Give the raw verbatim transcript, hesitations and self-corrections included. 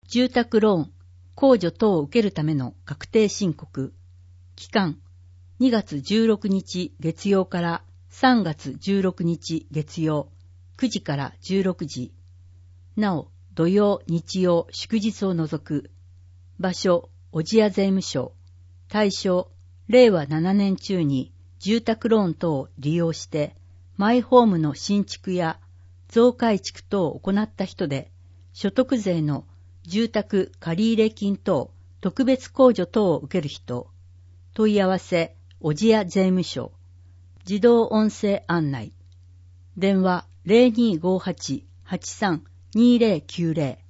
住宅ローン、控除等を受けるための確定申告。期間、にがつじゅうろくにち月曜からさんがつじゅうろくにち月曜、くじからじゅうろくじ。なお、土曜、日曜、祝日を除く。場所、小千谷税務署。対象、れいわななねん中に住宅ローン等を利用して、マイホームの新築や増改築等を行った人で、所得税の住宅借入金等特別控除等を受ける人。問い合わせ、小千谷税務署。自動音声案内。電話 ゼロにーごーはち はちさん にーぜろきゅうぜろ。